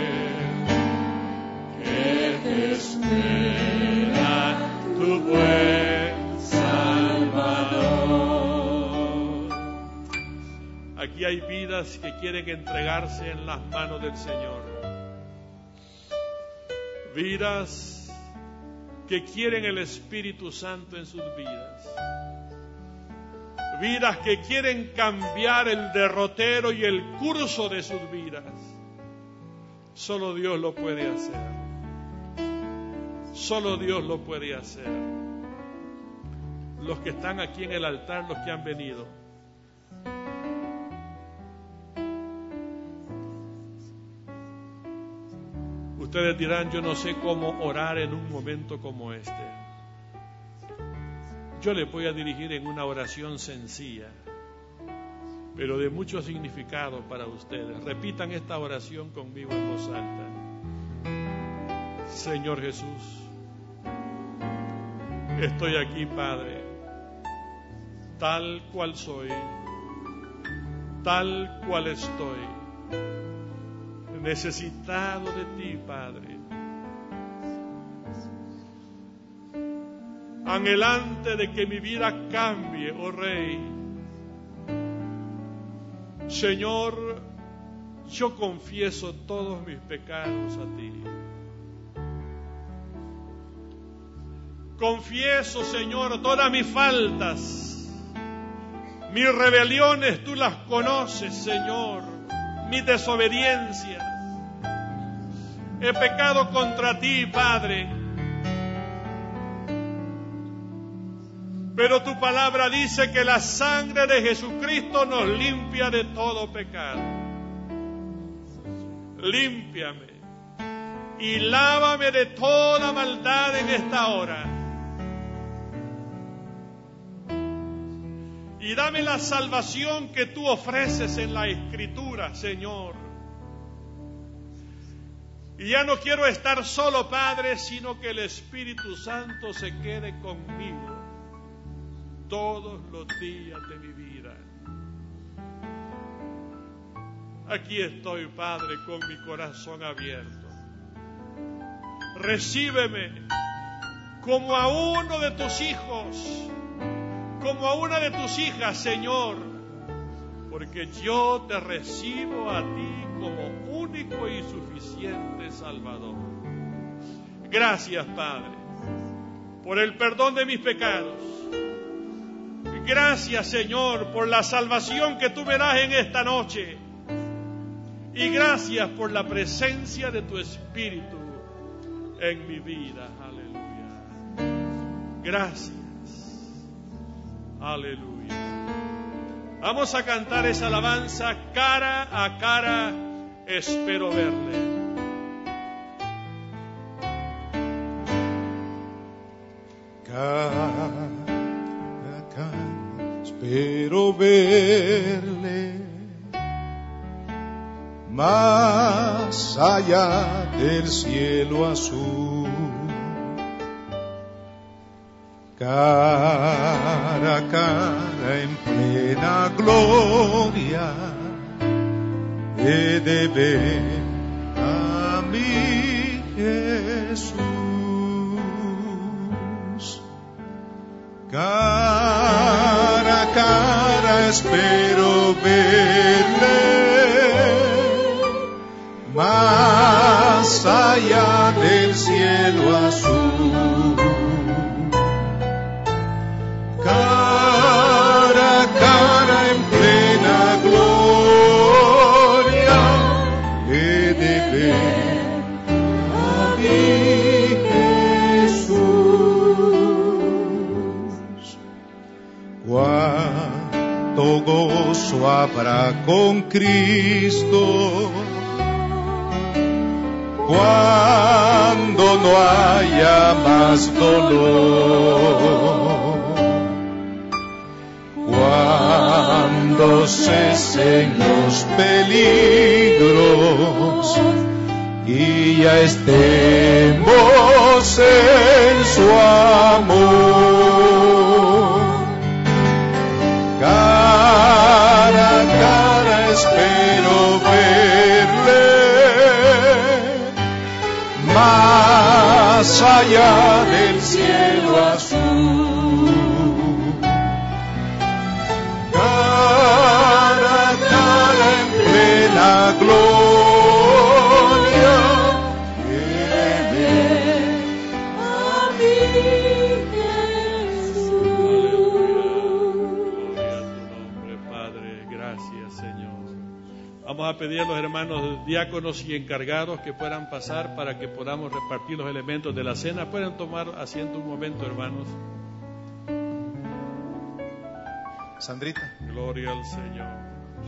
[SPEAKER 2] que te espera tu buen Salvador.
[SPEAKER 1] Aquí hay vidas que quieren entregarse en las manos del Señor. Vidas que quieren el Espíritu Santo en sus vidas. Vidas que quieren cambiar el derrotero y el curso de sus vidas. Solo Dios lo puede hacer. Solo Dios lo puede hacer. Los que están aquí en el altar, los que han venido, ustedes dirán, yo no sé cómo orar en un momento como este. Yo les voy a dirigir en una oración sencilla, pero de mucho significado para ustedes. Repitan esta oración conmigo en voz alta. Señor Jesús, estoy aquí, Padre, tal cual soy, tal cual estoy, necesitado de ti, Padre, anhelante de que mi vida cambie, oh Rey. Señor, yo confieso todos mis pecados a ti. Confieso, Señor, todas mis faltas, mis rebeliones, tú las conoces, Señor, mis desobediencias. He pecado contra ti, Padre, pero tu palabra dice que la sangre de Jesucristo nos limpia de todo pecado. Límpiame y lávame de toda maldad en esta hora. Y dame la salvación que tú ofreces en la Escritura, Señor. Y ya no quiero estar solo, Padre, sino que el Espíritu Santo se quede conmigo todos los días de mi vida. Aquí estoy, Padre, con mi corazón abierto. Recíbeme como a uno de tus hijos, como a una de tus hijas, Señor, porque yo te recibo a ti como único y suficiente Salvador. Gracias, Padre, por el perdón de mis pecados. Gracias, Señor, por la salvación que tú me das en esta noche. Y gracias por la presencia de tu Espíritu en mi vida. Aleluya. Gracias. Aleluya. Vamos a cantar esa alabanza. Cara a cara espero verle.
[SPEAKER 2] Cara
[SPEAKER 3] espero verle más allá del cielo azul, cara a cara en plena gloria, he de ver a mi Jesús. Cara a cara espero verle más allá del cielo azul. Cara a cara en plena gloria, he de ver a mi Jesús. Cuánto gozo habrá con Cristo cuando no haya más dolor, cuando cesen los peligros y ya estemos en su amor. Cara a cara espero verle más allá del cielo azul. Cara a cara en plena gloria, he de a mi Jesús.
[SPEAKER 1] Gloria a tu nombre, Padre. Gracias, Señor. Vamos a pedir a los hermanos diáconos y encargados que puedan pasar para que podamos repartir los elementos de la cena. Pueden tomar asiento un momento, hermanos.
[SPEAKER 3] Sandrita.
[SPEAKER 1] Gloria al Señor.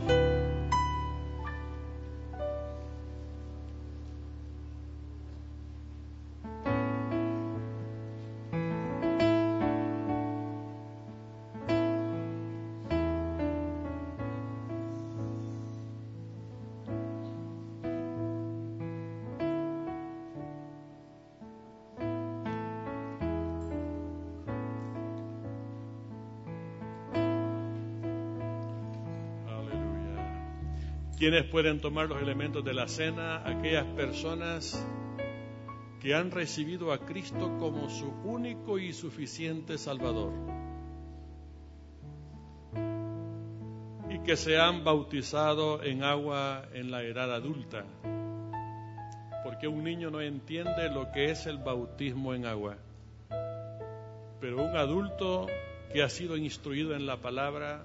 [SPEAKER 1] ¿Quiénes pueden tomar los elementos de la cena? Aquellas personas que han recibido a Cristo como su único y suficiente Salvador y que se han bautizado en agua en la edad adulta, porque un niño no entiende lo que es el bautismo en agua, pero un adulto que ha sido instruido en la palabra,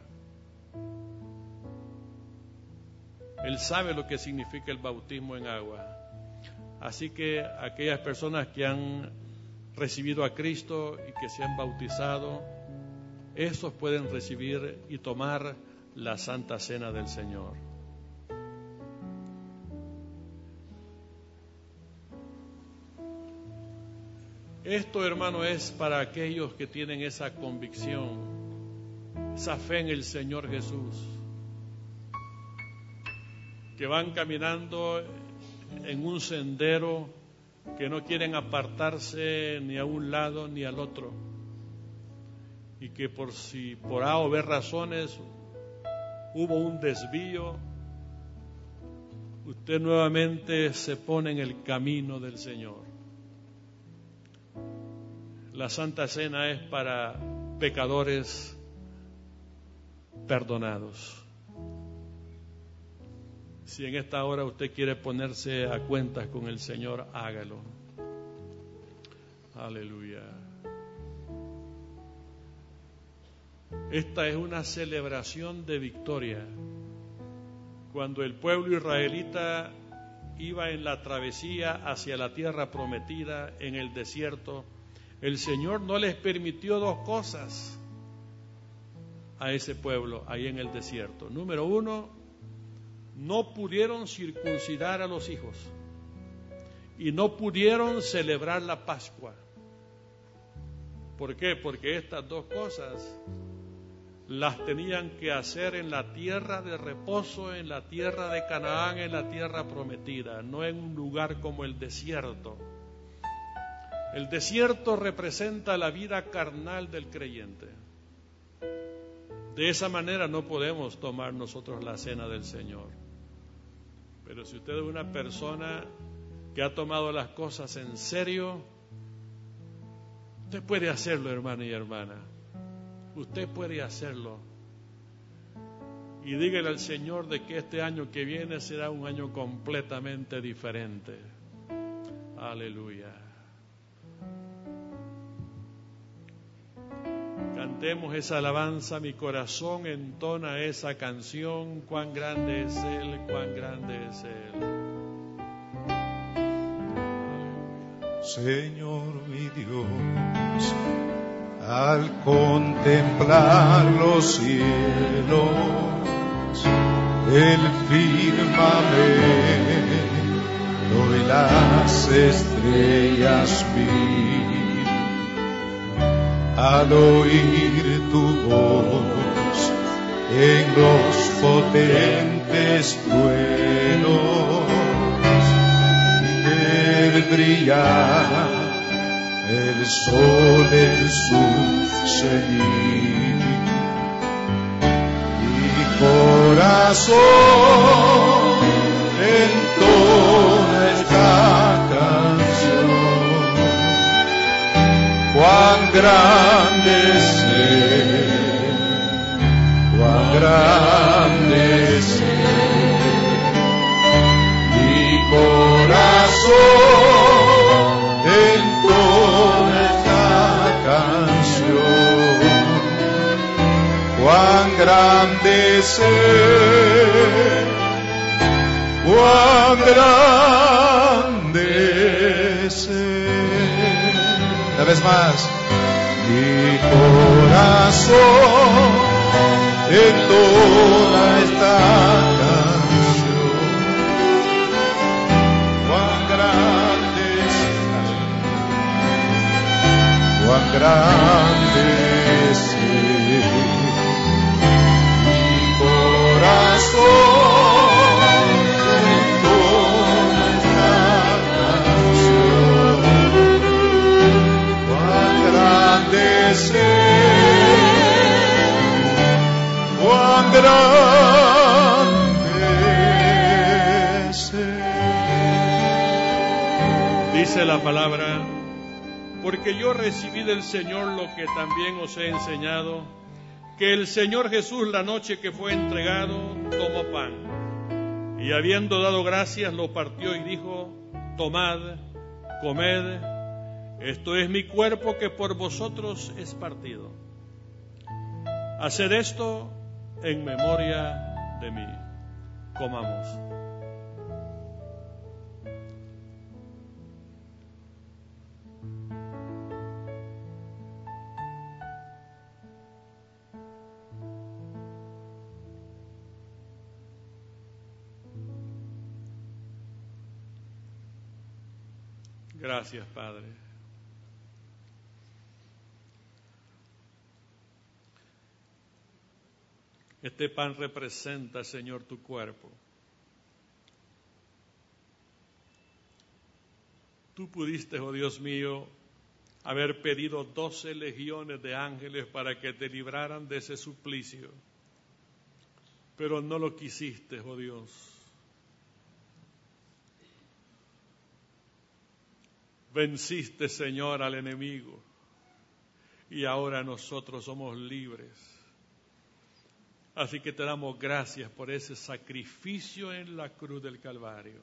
[SPEAKER 1] él sabe lo que significa el bautismo en agua. Así que aquellas personas que han recibido a Cristo y que se han bautizado, esos pueden recibir y tomar la Santa Cena del Señor. Esto, hermano, es para aquellos que tienen esa convicción, esa fe en el Señor Jesús, que van caminando en un sendero, que no quieren apartarse ni a un lado ni al otro, y que por si por A o B razones hubo un desvío, usted nuevamente se pone en el camino del Señor. La Santa Cena es para pecadores perdonados. Si en esta hora usted quiere ponerse a cuentas con el Señor, hágalo. Aleluya. Esta es una celebración de victoria. Cuando el pueblo israelita iba en la travesía hacia la tierra prometida en el desierto, el Señor no les permitió dos cosas a ese pueblo ahí en el desierto. Número uno, no pudieron circuncidar a los hijos y no pudieron celebrar la Pascua. ¿Por qué? Porque estas dos cosas las tenían que hacer en la tierra de reposo, en la tierra de Canaán, en la tierra prometida, no en un lugar como el desierto. El desierto representa la vida carnal del creyente. De esa manera no podemos tomar nosotros la cena del Señor. Pero si usted es una persona que ha tomado las cosas en serio, usted puede hacerlo, hermano y hermana. Usted puede hacerlo. Y dígale al Señor de que este año que viene será un año completamente diferente. Aleluya. Cantemos esa alabanza, mi corazón entona esa canción. Cuán grande es Él, cuán grande es Él.
[SPEAKER 3] Señor mi Dios, al contemplar los cielos, el firmamento y las estrellas vi, al oír tu voz en los potentes truenos, ver brillar el sol en su cenit, mi corazón entona esta canción. Cuán grande es Él, cuán grande es Él, mi corazón entona esta canción. Cuán grande es Él, cuán grande es Él. Una vez más, mi corazón entona esta canción. Cuán grande es Él, cuán grande es Él, mi corazón entona esta canción. Cuán grande es Él, cuán grande es Él.
[SPEAKER 1] Dice la palabra: porque yo recibí del Señor lo que también os he enseñado, que el Señor Jesús, la noche que fue entregado, tomó pan, y habiendo dado gracias, lo partió y dijo: tomad, comed, esto es mi cuerpo que por vosotros es partido. Haced esto en memoria de mí. Comamos. Gracias, Padre. Este pan representa, Señor, tu cuerpo. Tú pudiste, oh Dios mío, haber pedido doce legiones de ángeles para que te libraran de ese suplicio, pero no lo quisiste, oh Dios. Venciste, Señor, al enemigo, y ahora nosotros somos libres. Así que te damos gracias por ese sacrificio en la cruz del Calvario.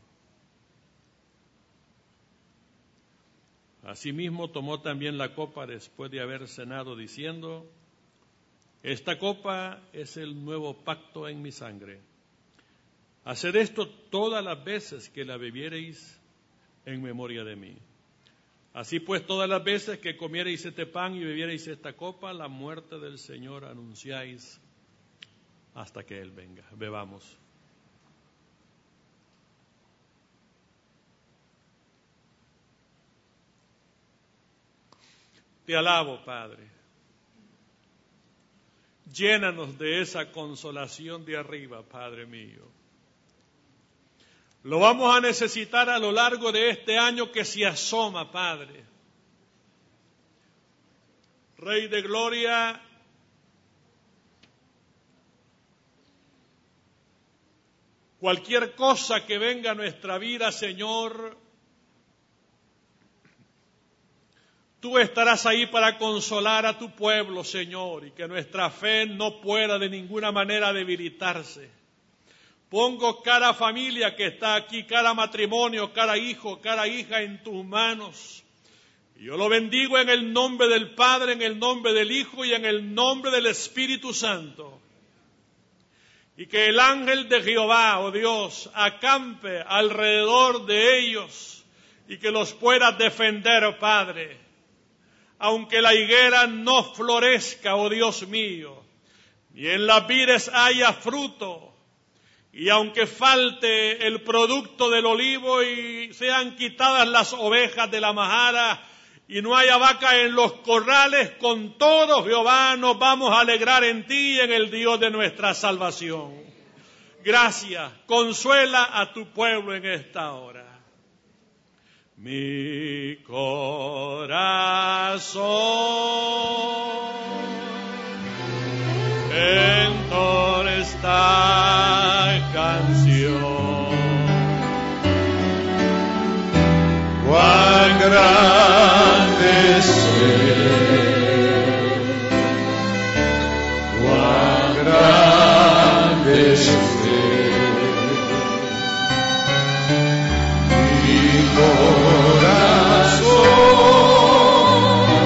[SPEAKER 1] Asimismo tomó también la copa después de haber cenado, diciendo: esta copa es el nuevo pacto en mi sangre. Haced esto todas las veces que la bebiereis en memoria de mí. Así pues, todas las veces que comiereis este pan y bebiereis esta copa, la muerte del Señor anunciáis hasta que Él venga. Bebamos. Te alabo, Padre. Llénanos de esa consolación de arriba, Padre mío. Lo vamos a necesitar a lo largo de este año que se asoma, Padre. Rey de gloria, cualquier cosa que venga a nuestra vida, Señor, Tú estarás ahí para consolar a tu pueblo, Señor, y que nuestra fe no pueda de ninguna manera debilitarse. Pongo cada familia que está aquí, cada matrimonio, cada hijo, cada hija en tus manos. Y yo lo bendigo en el nombre del Padre, en el nombre del Hijo y en el nombre del Espíritu Santo. Y que el ángel de Jehová, oh Dios, acampe alrededor de ellos y que los pueda defender, oh Padre. Aunque la higuera no florezca, oh Dios mío, ni en las vides haya fruto, y aunque falte el producto del olivo y sean quitadas las ovejas de la majada y no haya vaca en los corrales, con todo, Jehová, nos vamos a alegrar en ti y en el Dios de nuestra salvación. Gracias, consuela a tu pueblo en esta hora. Mi corazón entona esta canción.
[SPEAKER 3] Cuán grande es Él, cuán grande es Él. Mi corazón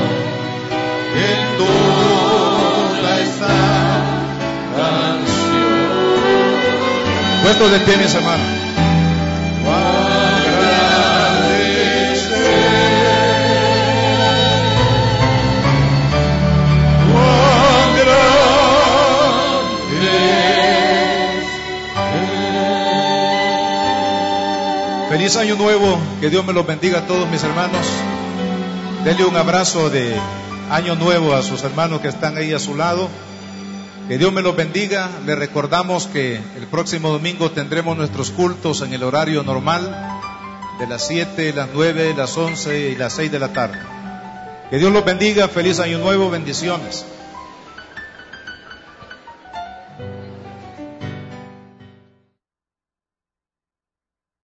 [SPEAKER 3] entona esta canción. Puestos de pie, mis hermanos. Cuán grande es Él, cuán grande es Él. Feliz año nuevo, que Dios me los bendiga a todos mis hermanos. Denle un abrazo de año nuevo a sus hermanos que están ahí a su lado. Que Dios me los bendiga. Les recordamos que el próximo domingo tendremos nuestros cultos en el horario normal de las siete, las nueve, las once y las seis de la tarde. Que Dios los bendiga. Feliz año nuevo. Bendiciones.